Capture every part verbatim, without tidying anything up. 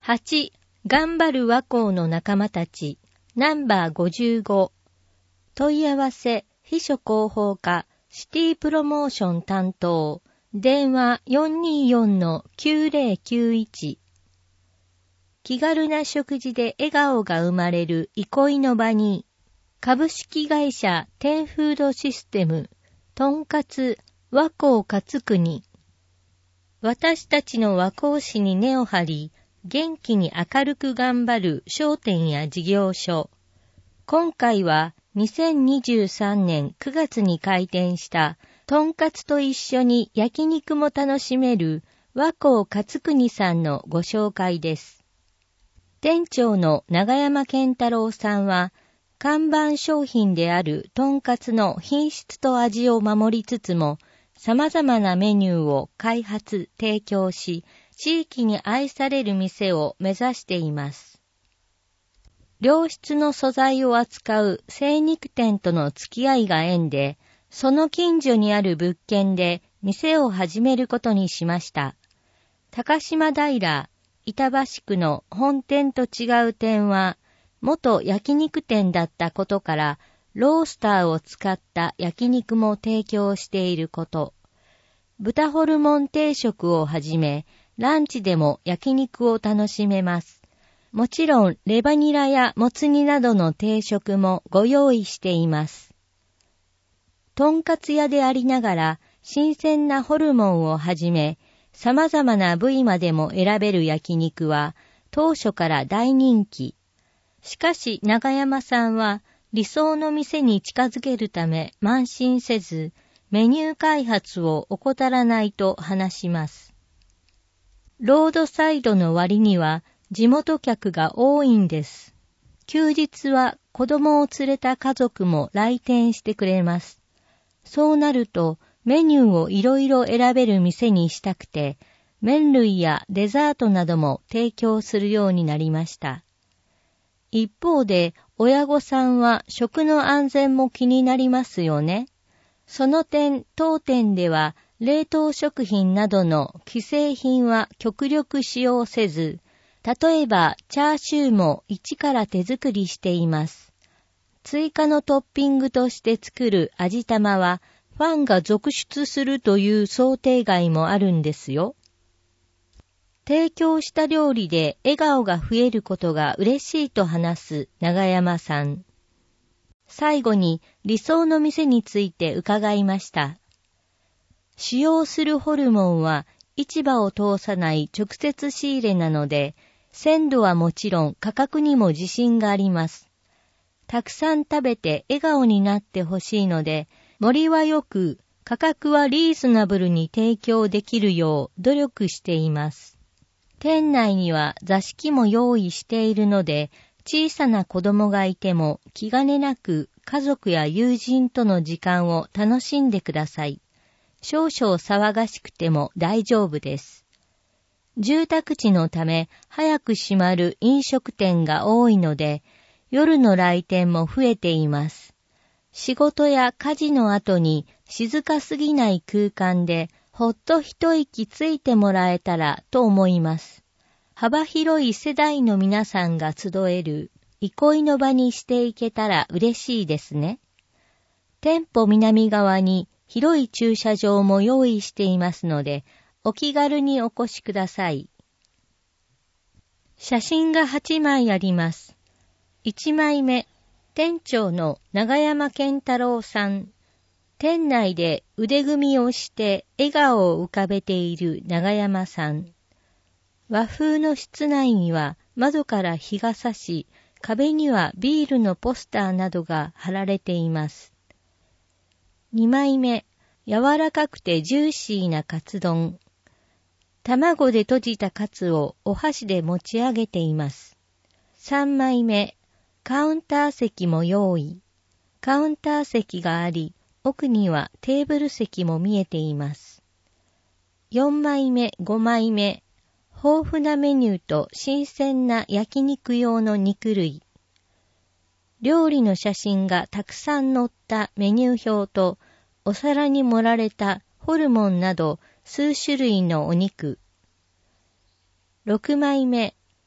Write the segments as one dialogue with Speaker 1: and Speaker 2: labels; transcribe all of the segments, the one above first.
Speaker 1: はち、頑張る和光の仲間たち、ナンバーごじゅうご。問い合わせ、秘書広報課、シティプロモーション担当、電話 よんにーよんのきゅうぜろきゅういち。気軽な食事で笑顔が生まれる憩いの場に、株式会社天フードシステム、とんかつ和光勝国。私たちの和光市に根を張り、元気に明るく頑張る商店や事業所。今回はにせんにじゅうさんねんくがつに開店したとんかつと一緒に焼肉も楽しめる和光勝国さんのご紹介です。店長の永山健太郎さんは看板商品であるとんかつの品質と味を守りつつも様々なメニューを開発、提供し、地域に愛される店を目指しています。良質の素材を扱う精肉店との付き合いが縁で、その近所にある物件で店を始めることにしました。高島平、板橋区の本店と違う点は、元焼肉店だったことから、ロースターを使った焼肉も提供していること。豚ホルモン定食をはじめ、ランチでも焼肉を楽しめます。もちろん、レバニラやもつ煮などの定食もご用意しています。とんかつ屋でありながら、新鮮なホルモンをはじめ、様々な部位までも選べる焼肉は、当初から大人気。しかし、永山さんは、理想の店に近づけるため慢心せず、メニュー開発を怠らないと話します。ロードサイドの割には地元客が多いんです。休日は子供を連れた家族も来店してくれます。そうなるとメニューをいろいろ選べる店にしたくて、麺類やデザートなども提供するようになりました。一方で親御さんは食の安全も気になりますよね。その点、当店では冷凍食品などの既製品は極力使用せず、例えばチャーシューも一から手作りしています。追加のトッピングとして作る味玉はファンが続出するという想定外もあるんですよ。提供した料理で笑顔が増えることが嬉しいと話す永山さん。最後に理想の店について伺いました。使用するホルモンは市場を通さない直接仕入れなので、鮮度はもちろん価格にも自信があります。たくさん食べて笑顔になってほしいので、盛りはよく価格はリーズナブルに提供できるよう努力しています。店内には座敷も用意しているので、小さな子供がいても気兼ねなく家族や友人との時間を楽しんでください。少々騒がしくても大丈夫です。住宅地のため早く閉まる飲食店が多いので、夜の来店も増えています。仕事や家事の後に静かすぎない空間でほっと一息ついてもらえたらと思います。幅広い世代の皆さんが集える憩いの場にしていけたら嬉しいですね。店舗南側に広い駐車場も用意していますので、お気軽にお越しください。写真がはちまいあります。いちまいめ、店長の永山健太郎さん。店内で腕組みをして笑顔を浮かべている永山さん。和風の室内には窓から日が差し、壁にはビールのポスターなどが貼られています。にまいめ、柔らかくてジューシーなカツ丼。卵で閉じたカツをお箸で持ち上げています。さんまいめ、カウンター席も用意。カウンター席があり、奥にはテーブル席も見えています。よんまいめ、ごまいめ、豊富なメニューと新鮮な焼肉用の肉類。料理の写真がたくさん載ったメニュー表と、お皿に盛られたホルモンなど数種類のお肉。ろくまいめ、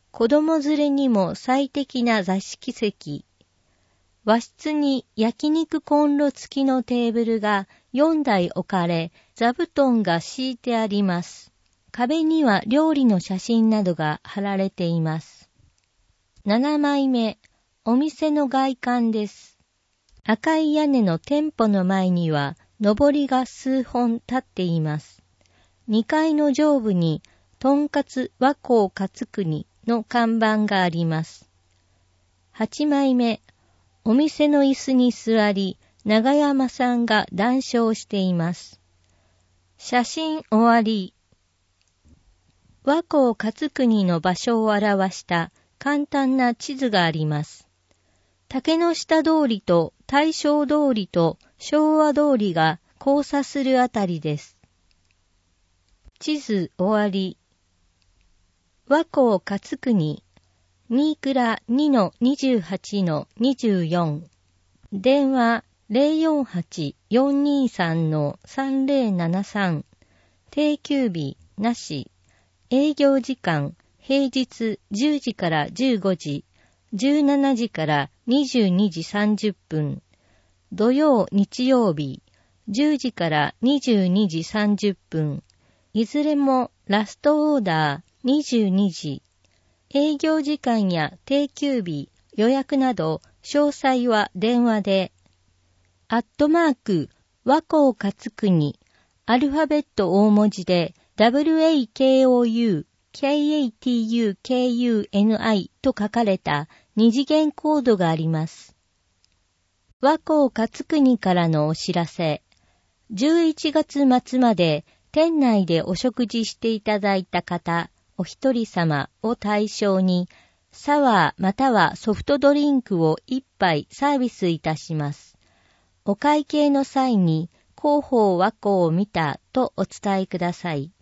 Speaker 1: 子供連れにも最適な座敷席。和室に焼肉コンロ付きのテーブルがよんだい置かれ、座布団が敷いてあります。壁には料理の写真などが貼られています。ななまいめ、お店の外観です。赤い屋根の店舗の前には、上りが数本立っています。にかいの上部に、とんかつ和光勝国の看板があります。はちまいめ、お店の椅子に座り、長山さんが談笑しています。写真終わり。和光勝国の場所を表した簡単な地図があります。竹の下通りと大正通りと昭和通りが交差するあたりです。地図終わり。和光勝国、新倉 にのにじゅうはちのにじゅうよん。電話 ゼロよんはち よんにさん さんゼロななさん。定休日なし。営業時間、平日じゅうじからじゅうごじ、じゅうしちじからにじゅうにじさんじゅっぷん。土曜、日曜日、じゅうじからにじゅうにじさんじゅっぷん。いずれもラストオーダーにじゅうにじ。営業時間や定休日、予約など詳細は電話で。アットマーク、和光勝国、アルファベット大文字で、ダブリューエーケーオーユーケーエーティーユーケーユーエヌアイ と書かれた二次元コードがあります。和光勝国からのお知らせ。じゅういちがつ末まで店内でお食事していただいた方、お一人様を対象に、サワーまたはソフトドリンクを一杯サービスいたします。お会計の際に、広報和光を見たとお伝えください。